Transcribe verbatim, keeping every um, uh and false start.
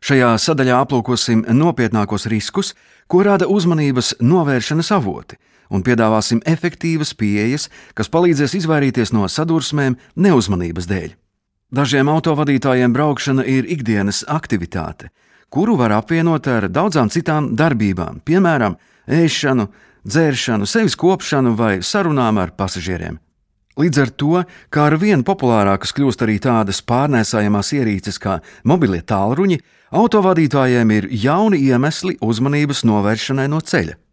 Šajā sadaļā aplūkosim nopietnākos riskus, ko rada uzmanības novēršanas avoti, un piedāvāsim efektīvas pieejas, kas palīdzēs izvairīties no sadursmēm neuzmanības dēļ. Dažiem autovadītājiem braukšana ir ikdienas aktivitāte, kuru var apvienot ar daudzām citām darbībām, piemēram, ēšanu, dzēršanu, sevis kopšanu vai sarunām ar pasažieriem. Līdz ar to, kā ar vien populārākas kļūst arī tādas pārnēsājamās ierīces kā mobilie tālruņi, autovadītājiem ir jauni iemesli uzmanības novēršanai no ceļa.